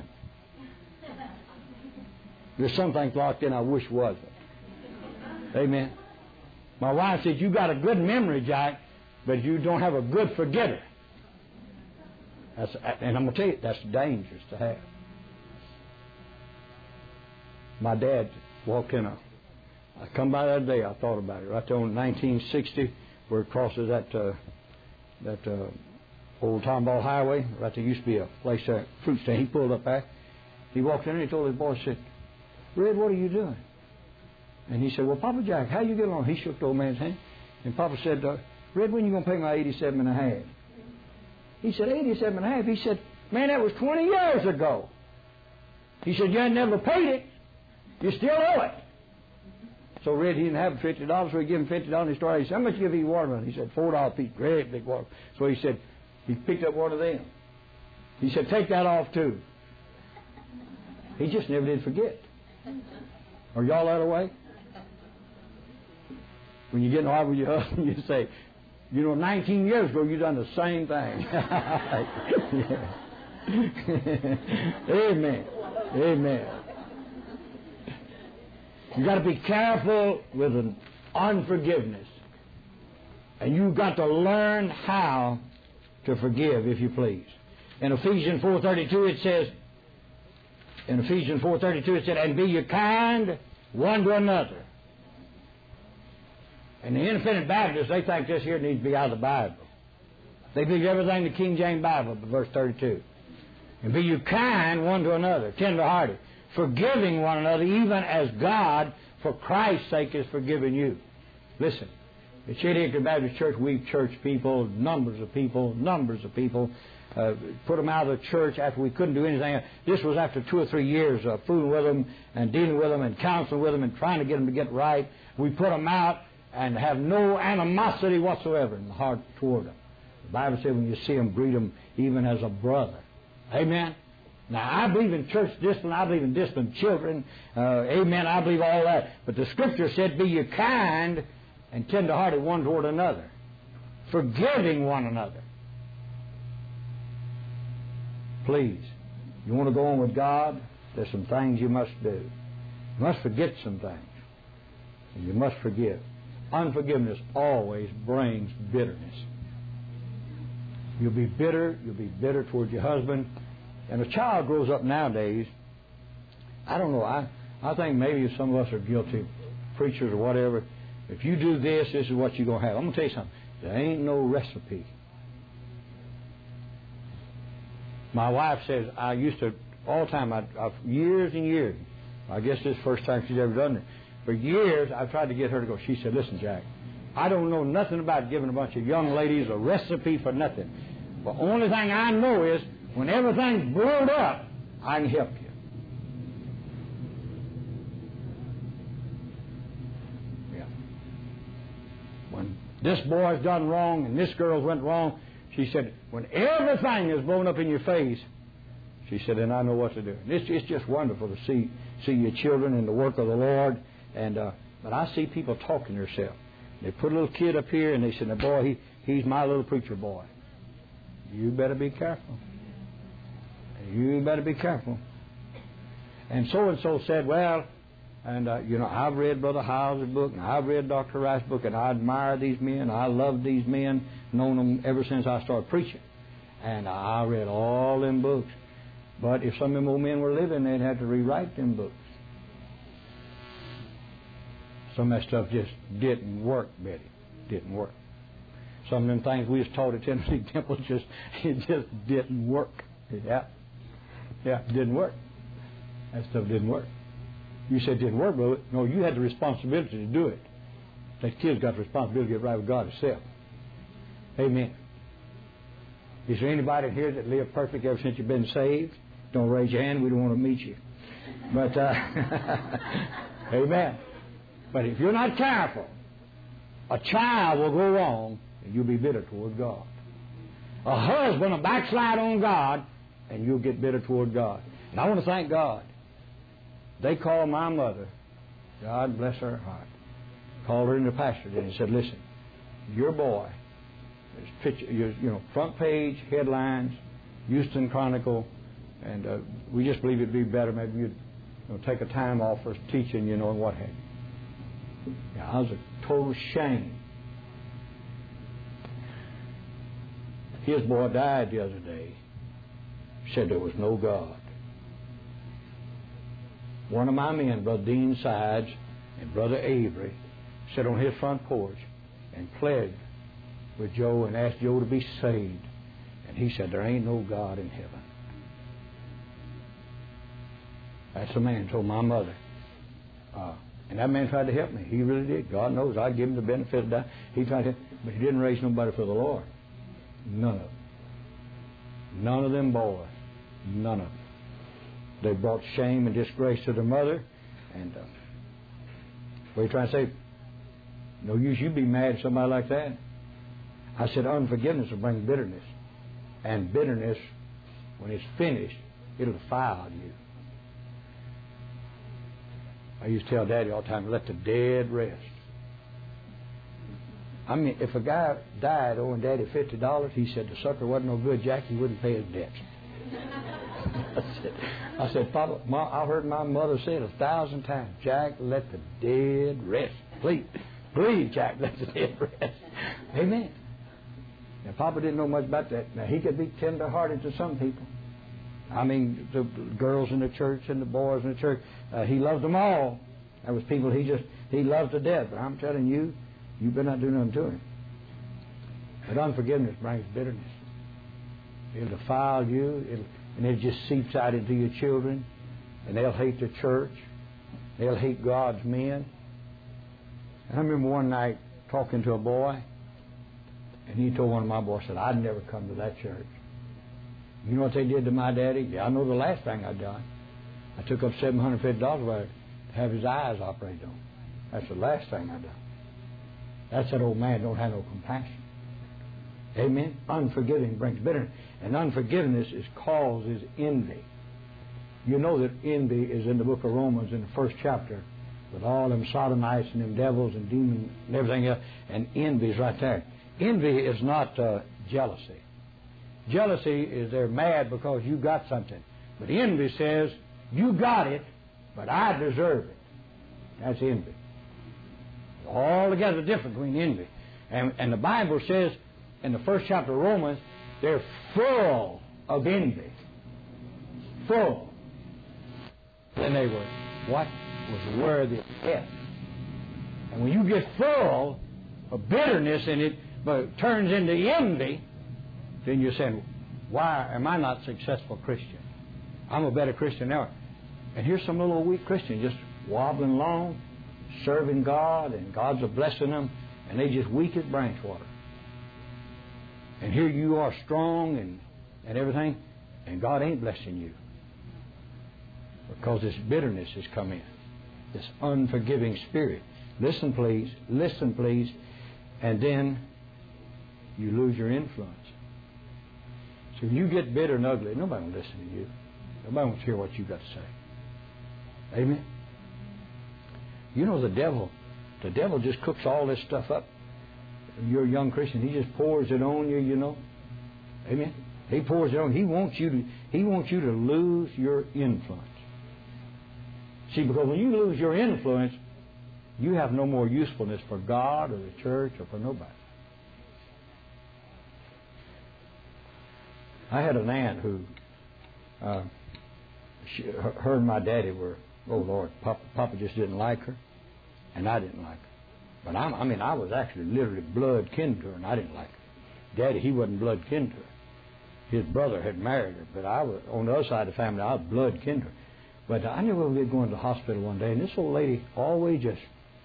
There's some things locked in I wish wasn't. Amen. My wife said, "You got a good memory, Jack, but you don't have a good forgetter." And I'm going to tell you, that's dangerous to have. My dad walked in I come by that day, I thought about it, right there on 1960, where it crosses that old Tomball Highway. Right there used to be a place there, fruit stand. He pulled up there. He walked in and he told his boy, said, "Red, what are you doing?" And he said, "Well, Papa Jack, how you get along?" He shook the old man's hand. And Papa said, "Red, when you going to pay my 87 and a half?" He said, 87 and a half? He said, "Man, that was 20 years ago." He said, "You ain't never paid it. You still owe it." So Red, he didn't have $50, so he gave him $50. He started, he said, "How much you give you watermelon?" He said, $4 piece, great big water. So he said, he picked up one of them. He said, "Take that off too." He just never did forget. Are y'all that way? When you get in a argument with your husband, you say, 19 years ago you done the same thing. Amen. Amen. You got to be careful with an unforgiveness. And you've got to learn how to forgive, if you please. In Ephesians 4:32 it says, "And be ye kind one to another." And the independent Baptists, they think this here needs to be out of the Bible. They believe everything in the King James Bible, but verse 32. "And be you kind one to another, tender-hearted, forgiving one another, even as God, for Christ's sake, has forgiven you." Listen, at Shady Acre Baptist Church, we've church people, numbers of people, put them out of the church after we couldn't do anything. This was after 2 or 3 years of fooling with them and dealing with them and counseling with them and trying to get them to get right. We put them out and have no animosity whatsoever in the heart toward them. The Bible says when you see them, greet them even as a brother. Amen? Now, I believe in church discipline. I believe in discipline children. Amen. I believe all that. But the Scripture said, "Be ye kind and tender-hearted one toward another, forgiving one another." Please, you want to go on with God? There's some things you must do. You must forget some things. And you must forgive. Unforgiveness always brings bitterness. You'll be bitter. You'll be bitter toward your husband. And a child grows up nowadays, I don't know, I think maybe some of us are guilty, preachers or whatever. If you do this, this is what you're going to have. I'm going to tell you something. There ain't no recipe. My wife says, I used to, all the time, years and years, I guess this is the first time she's ever done it. For years, I've tried to get her to go. She said, "Listen, Jack, I don't know nothing about giving a bunch of young ladies a recipe for nothing. The only thing I know is when everything's blowed up, I can help you." this boy's done wrong and this girl's went wrong. She said, when everything is blown up in your face, she said, then I know what to do. It's just wonderful to see your children in the work of the Lord. And but I see people talking to themselves. They put a little kid up here and they said, boy, he's my little preacher boy. You better be careful. You better be careful. And so said, well, and I've read Brother Howell's book, and I've read Dr. Wright's book, and I admire these men. I love these men, known them ever since I started preaching. And I read all them books. But if some of them old men were living, they'd have to rewrite them books. Some of that stuff just didn't work, Betty. Didn't work. Some of them things we just taught at Tennessee Temple, it just didn't work. Yeah, it didn't work. That stuff didn't work. You said it didn't work, brother. No, you had the responsibility to do it. That kid's got the responsibility to get right with God himself. Amen. Is there anybody here that lived perfect ever since you've been saved? Don't raise your hand. We don't want to meet you. But, amen. But if you're not careful, a child will go wrong and you'll be bitter toward God. A husband will backslide on God and you'll get bitter toward God. And I want to thank God. They called my mother, God bless her heart, called her in the pastor and said, listen, your boy, front page, headlines, Houston Chronicle, and we just believe it'd be better maybe you'd take a time off for teaching, and what have you. Yeah, I was a total shame. His boy died the other day. Said there was no God. One of my men, Brother Dean Sides and Brother Avery, sat on his front porch and pled with Joe and asked Joe to be saved. And he said, there ain't no God in heaven. That's the man told my mother. And that man tried to help me. He really did. God knows I give him the benefit of that. He tried to, but he didn't raise nobody for the Lord. None of them. None of them boys. None of them. They brought shame and disgrace to their mother. And what are you trying to say? No use you be mad at somebody like that. I said unforgiveness will bring bitterness. And bitterness, when it's finished, it'll defile you. I used to tell Daddy all the time, let the dead rest. I mean, if a guy died owing Daddy $50, he said the sucker wasn't no good, Jack, he wouldn't pay his debts. I said, Papa, I heard my mother say it 1,000 times, Jack, let the dead rest. Please, Jack, let the dead rest. Amen. Now, Papa didn't know much about that. Now, he could be tender-hearted to some people. I mean, the girls in the church and the boys in the church, he loved them all. There was people he loved to death. But I'm telling you, you better not do nothing to him. But unforgiveness brings bitterness. It'll defile you, and it just seeps out into your children, and they'll hate the church. They'll hate God's men. And I remember one night talking to a boy, and he told one of my boys, said, I'd never come to that church. You know what they did to my daddy? Yeah, I know the last thing I done. I took up $750 to have his eyes operated on. That's the last thing I done. That's that old man don't have no compassion. Amen? Unforgiving brings bitterness. And unforgiveness causes envy. You know that envy is in the book of Romans in the first chapter with all them sodomites and them devils and demons and everything else. And envy is right there. Envy is not jealousy. Jealousy is they're mad because you got something. But envy says, you got it, but I deserve it. That's envy. Altogether different between envy. And the Bible says in the first chapter of Romans, they're full of envy. Full. Then they were, what was worthy of death. And when you get full of bitterness and it turns into envy, then you're saying, why am I not a successful Christian? I'm a better Christian now. And here's some little weak Christian just wobbling along, serving God, and God's a blessing them, and they just weak as branch water. And here you are strong and everything, and God ain't blessing you. Because this bitterness has come in. This unforgiving spirit. Listen, please. Listen, please. And then you lose your influence. So when you get bitter and ugly, nobody will listen to you. Nobody wants to hear what you've got to say. Amen? You know the devil just cooks all this stuff up. You're a young Christian, he just pours it on you, you know. Amen? He pours it on. He wants you to lose your influence. See, because when you lose your influence, you have no more usefulness for God or the church or for nobody. I had an aunt who, her and my daddy were, oh Lord, Papa just didn't like her, and I didn't like her. But I was actually literally blood kin to her, and I didn't like her. Daddy, he wasn't blood kin to her. His brother had married her, but I was on the other side of the family. I was blood kin to her. But I knew we were going to the hospital one day, and this old lady always just,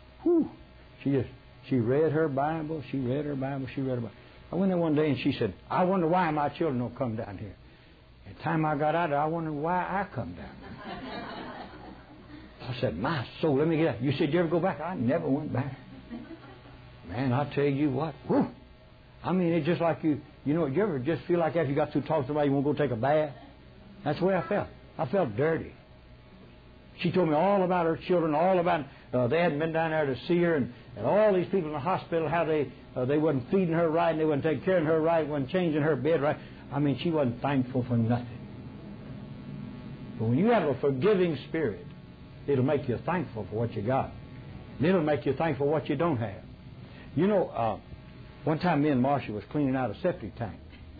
she read her Bible, she read her Bible. I went there one day, and she said, I wonder why my children don't come down here. And the time I got out there, I wondered why I come down here. I said, my soul, let me get out. You said, you ever go back? I never went back. Man, I tell you what, whew. I mean, it's just like you know, you ever just feel like after you got through talking to somebody, you want to go take a bath? That's the way I felt. I felt dirty. She told me all about her children, all about they hadn't been down there to see her, and all these people in the hospital, how they wasn't feeding her right, and they wasn't taking care of her right, wasn't changing her bed right. I mean, she wasn't thankful for nothing. But when you have a forgiving spirit, it'll make you thankful for what you got. And it'll make you thankful for what you don't have. You know, one time me and Marcia was cleaning out a septic tank.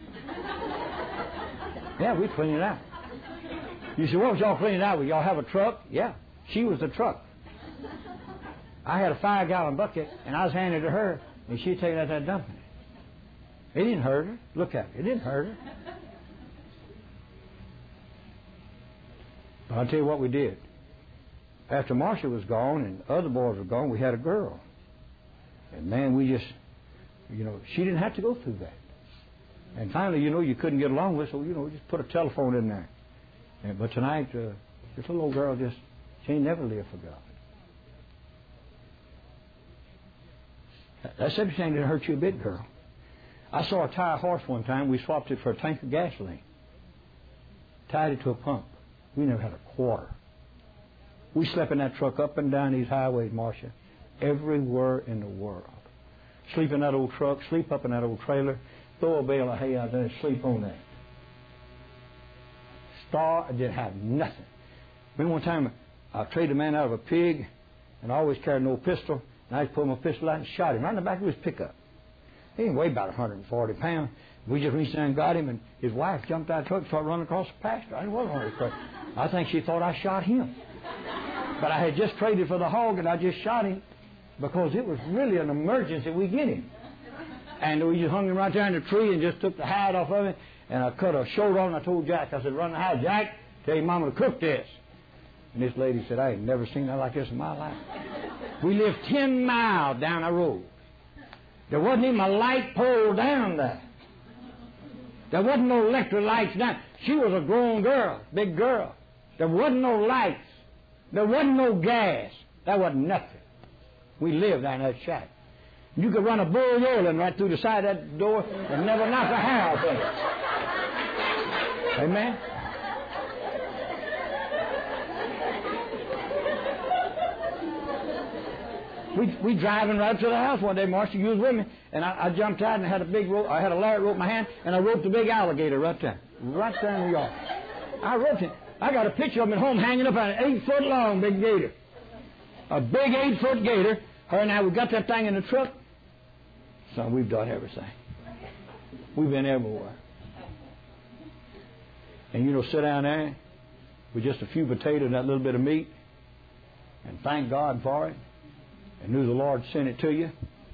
Yeah, we cleaned it out. You said, what was y'all cleaning out with? Y'all have a truck? Yeah, she was the truck. I had a 5-gallon bucket, and I was handing it to her, and she'd taken out that dumping it. It didn't hurt her. Look at it. It didn't hurt her. But I'll tell you what we did. After Marcia was gone and the other boys were gone, we had a girl. And man, we just, you know, she didn't have to go through that. And finally, you know, you couldn't get along with, so, you know, just put a telephone in there. But tonight, this little old girl she ain't never lived for God. That septic tank didn't hurt you a bit, girl. I saw a tire horse one time. We swapped it for a tank of gasoline. Tied it to a pump. We never had a quarter. We slept in that truck up and down these highways, Marcia, everywhere in the world. Sleep in that old truck, sleep up in that old trailer, throw a bale of hay out there and sleep on that. Didn't have nothing. Remember one time I traded a man out of a pig, and I always carried an old pistol, and I just pulled my pistol out and shot him right in the back of his pickup. He didn't weigh about 140 pounds. We just reached down and got him, and his wife jumped out of the truck and started running across the pasture. I wasn't running across. I think she thought I shot him. But I had just traded for the hog, and I just shot him because it was really an emergency we get him. And we just hung him right there in the tree and just took the hide off of it. And I cut a shoulder on, and I told Jack, I said, run the hide, Jack, tell your mama to cook this. And this lady said, I ain't never seen that like this in my life. We lived 10 miles down the road. There wasn't even a light pole down there. There wasn't no electric lights down. She was a grown girl, big girl. There wasn't no lights. There wasn't no gas. There wasn't nothing. We lived down that shack. You could run a bull yodeling right through the side of that door and never knock a hair off of it. Amen? We driving right up to the house one day, Marcia, you was with me, and I jumped out and had a big rope. I had a lariat rope in my hand, and I roped a big alligator right there in the yard. I roped it. I got a picture of him at home hanging up on an 8-foot long big gator. A big 8-foot gator. Her and I, we got that thing in the truck. Son, we've done everything. We've been everywhere. And you know, sit down there with just a few potatoes and that little bit of meat and thank God for it and knew the Lord sent it to you.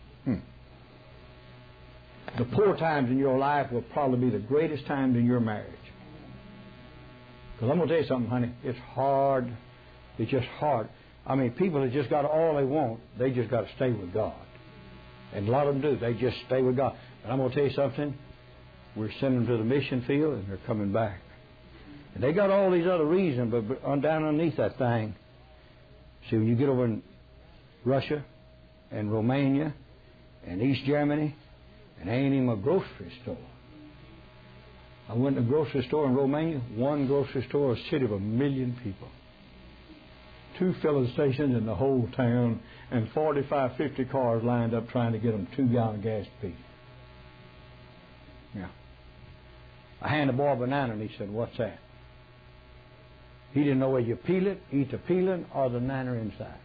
The poor times in your life will probably be the greatest times in your marriage. Because I'm going to tell you something, honey. It's hard. It's just hard. I mean, people have just got all they want. They just got to stay with God. And a lot of them do. They just stay with God. But I'm going to tell you something. We're sending them to the mission field, and they're coming back. And they got all these other reasons, but down underneath that thing, see, when you get over in Russia and Romania in East Germany, and there ain't even a grocery store. I went to a grocery store in Romania, one grocery store, a city of 1 million people. 2 filling stations in the whole town, and 45, 50 cars lined up trying to get them 2-gallon gas apiece. Yeah. I handed the boy a banana, and he said, "What's that?" He didn't know whether you peel it, eat the peeling, or the banana inside.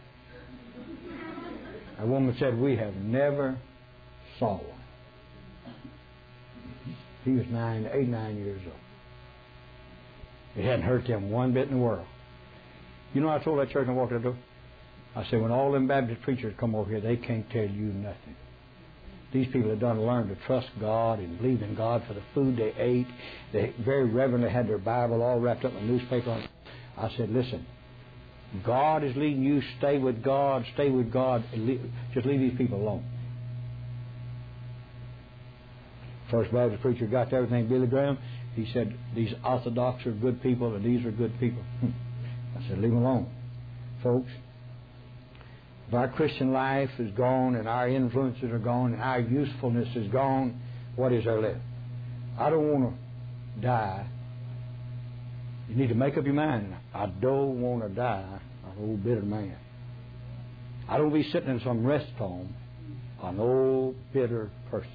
A woman said, "We have never saw one." He was 8, 9 years old. It hadn't hurt them one bit in the world. You know, I told that church when I walked out the door, I said, when all them Baptist preachers come over here, they can't tell you nothing. These people have done learn to trust God and believe in God for the food they ate. They very reverently had their Bible all wrapped up in a newspaper. I said, listen, God is leading you. Stay with God. Stay with God. Just leave these people alone. First Baptist preacher got to everything, Billy Graham. He said, these Orthodox are good people and these are good people. I said, leave them alone. Folks, if our Christian life is gone and our influences are gone and our usefulness is gone, what is there left? I don't want to die. You need to make up your mind. I don't want to die an old bitter man. I don't want to be sitting in some rest home an old bitter person.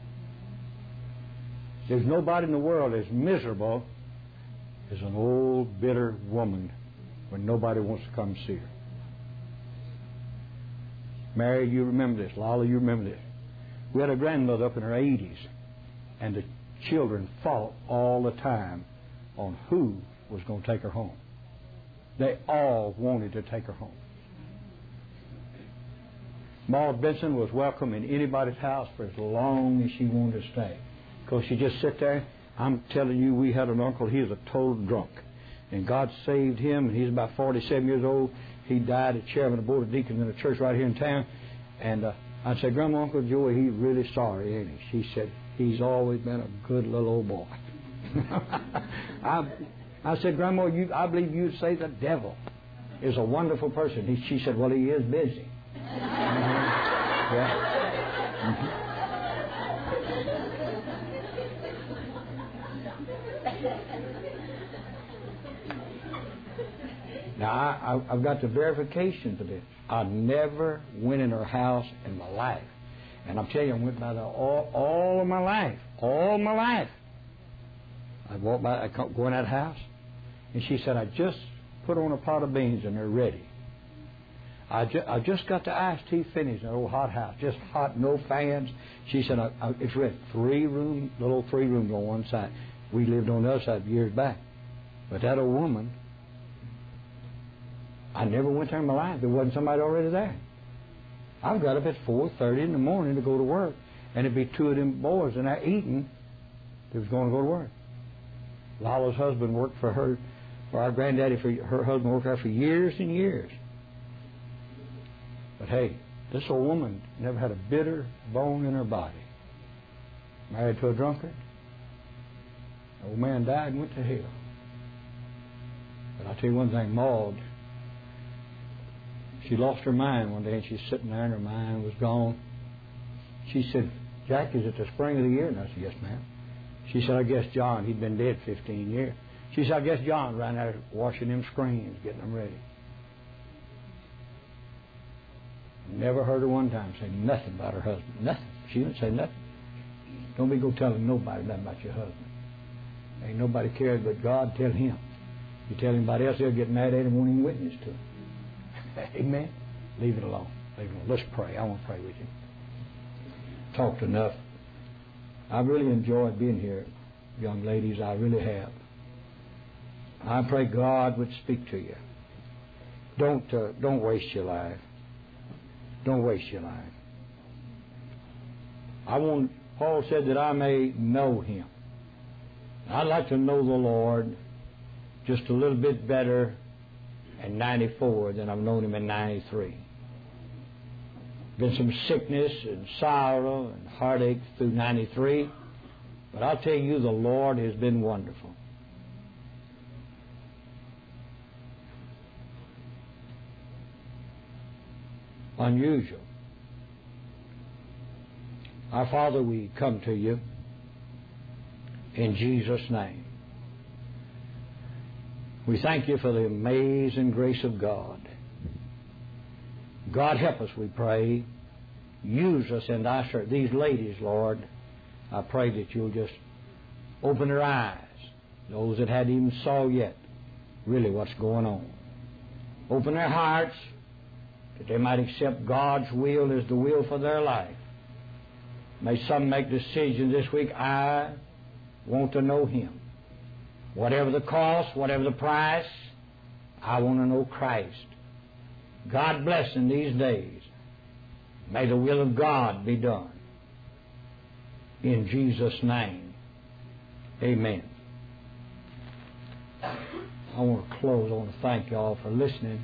There's nobody in the world as miserable as an old bitter woman when nobody wants to come see her. Mary, you remember this. Lolly, you remember this. We had a grandmother up in her 80s, and the children fought all the time on who was going to take her home. They all wanted to take her home. Maud Benson was welcome in anybody's house for as long as she wanted to stay. Because she just sit there. I'm telling you, we had an uncle, he was a total drunk. And God saved him, and he's about 47 years old. He died as chairman of the board of deacons in a church right here in town. And I said, Grandma, Uncle Joey, he's really sorry, ain't he? She said, he's always been a good little old boy. I said, Grandma, I believe you'd say the devil is a wonderful person. She said, well, he is busy. Yeah. Now, I've got the verification for this. I never went in her house in my life. And I'm telling you, I went by there all of my life. All my life. I walked by, I go in that house, and she said, I just put on a pot of beans and they're ready. I just got the iced tea finished in an old hot house. Just hot, no fans. She said, it's ready. 3-room, little 3-rooms on one side. We lived on the other side years back. But that old woman, I never went there in my life. There wasn't somebody already there. I got up at 4:30 in the morning to go to work, and it'd be 2 of them boys in there eating. They was going to go to work. Lala's husband worked for her, for our granddaddy. Her husband worked for her for years and years. But hey, this old woman never had a bitter bone in her body. Married to a drunkard. The old man died and went to hell. But I'll tell you one thing, Maud, she lost her mind one day, and she's sitting there and her mind was gone. She said, Jack, is it the spring of the year? And I said, yes, ma'am. She said, I guess John, he'd been dead 15 years. She said, I guess John ran out washing them screens, getting them ready. Never heard her one time say nothing about her husband. Nothing. She didn't say nothing. Don't be go telling nobody nothing about your husband. Ain't nobody cares but God. Tell him. You tell anybody else, they'll get mad at him and won't even witness to him. Amen? Leave it alone. Leave it alone. Let's pray. I want to pray with you. Talked enough. I've really enjoyed being here, young ladies. I really have. I pray God would speak to you. Don't waste your life. Don't waste your life. Paul said that I may know him. I'd like to know the Lord just a little bit better in 94 than I've known him in 93. Been some sickness and sorrow and heartache through 93, but I'll tell you, the Lord has been wonderful. Unusual. Our Father, we come to you in Jesus' name. We thank you for the amazing grace of God. God, help us, we pray. Use us in thy service. These ladies, Lord, I pray that you'll just open their eyes, those that hadn't even saw yet really what's going on. Open their hearts that they might accept God's will as the will for their life. May some make decisions this week. I want to know Him. Whatever the cost, whatever the price, I want to know Christ. God bless in these days. May the will of God be done. In Jesus' name, amen. I want to close. I want to thank you all for listening.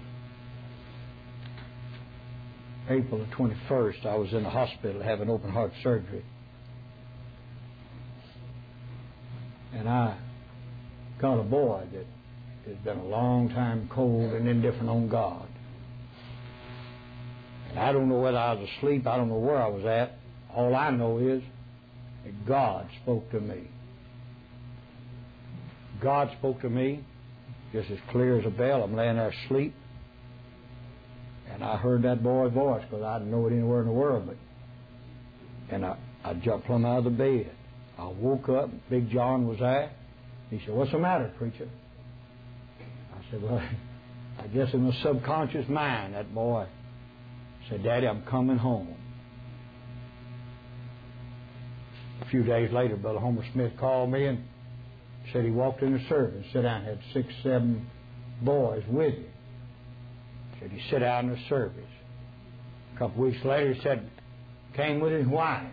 April the 21st, I was in the hospital having open heart surgery. And I got a boy that has been a long time cold and indifferent on God. And I don't know whether I was asleep. I don't know where I was at. All I know is that God spoke to me. God spoke to me just as clear as a bell. I'm laying there asleep. And I heard that boy's voice because I didn't know it anywhere in the world. And I jumped plumb out of the bed. I woke up. Big John was there. He said, "What's the matter, preacher?" I said, "Well, I guess in the subconscious mind, that boy said, 'Daddy, I'm coming home.'" A few days later, Brother Homer Smith called me and said he walked in the service, sat down, had 6, 7 boys with him. Said he sat down in the service. A couple weeks later, he said, came with his wife.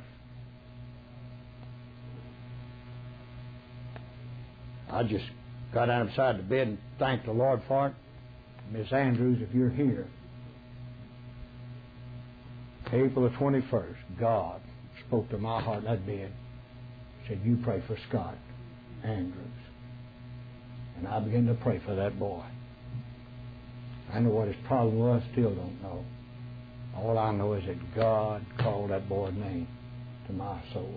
I just got down beside the bed and thanked the Lord for it. Miss Andrews, if you're here, April the 21st, God spoke to my heart in that bed. Said, "You pray for Scott Andrews." And I began to pray for that boy. I know what his problem was, still don't know. All I know is that God called that boy's name to my soul.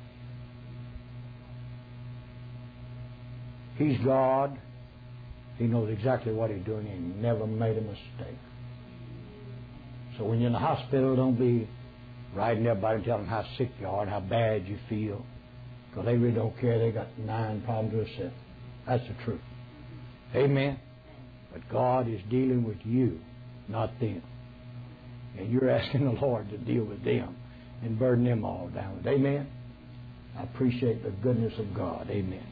He's God. He knows exactly what He's doing. He never made a mistake. So when you're in the hospital, don't be writing everybody and telling them how sick you are and how bad you feel, because they really don't care. They got 9 problems to themselves. That's the truth. Amen. But God is dealing with you, not them. And you're asking the Lord to deal with them and burden them all down. Amen. I appreciate the goodness of God. Amen.